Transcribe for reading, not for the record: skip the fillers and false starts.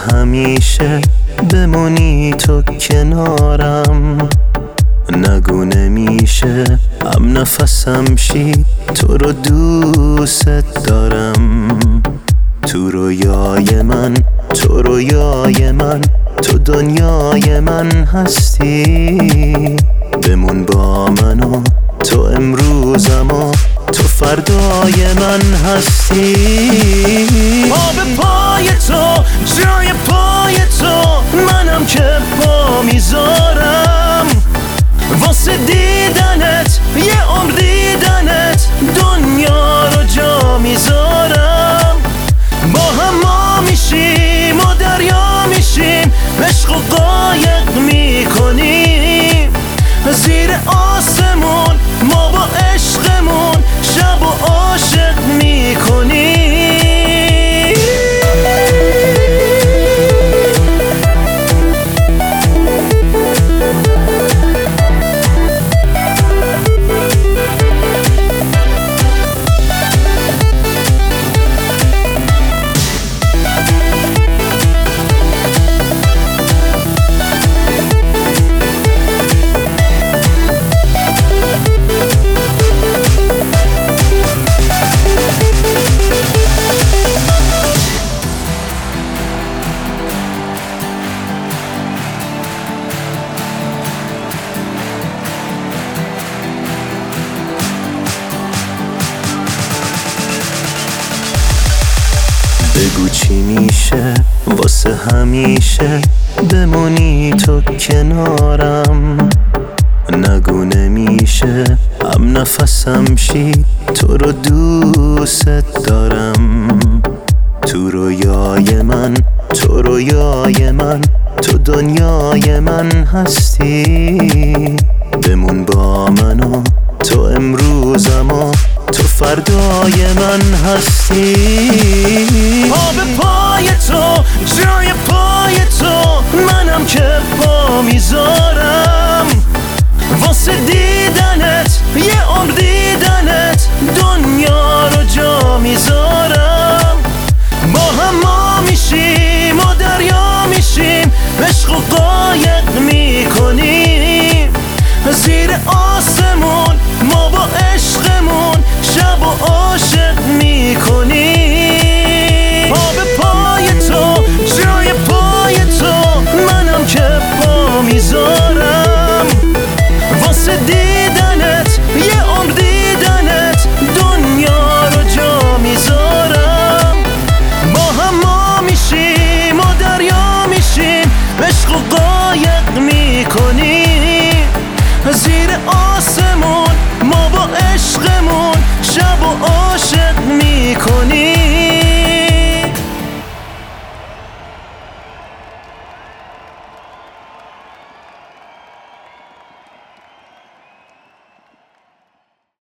همیشه بمونی تو کنارم. نگو نمیشه هم نفسم شی، تو رو دوست دارم. تو رویای من، تو رویای من، تو دنیای من هستی. بمون با من و تو امروزم و تو فردای من هستی. پا به پای تو، جای پای تو، منم که پا میذارم واسه دیدنت، یه عمر دیدنت، دنیا رو جا میذارم. با هم ما میشیم و دریا میشیم، عشق و قایق میکنیم زیر آسمون، ما با عشقمون شب و عاشق میکنیم. بگو چی میشه واسه همیشه بمونی تو کنارم. نگو نمیشه هم نفسم شی، تو رو دوست دارم. تو رویای من، تو رویای من، تو دنیای من هستی. بمون با من و تو امروزم و تو فردای من هستی. پا به پای تو، جای پای تو، منم که پا میذارم واسه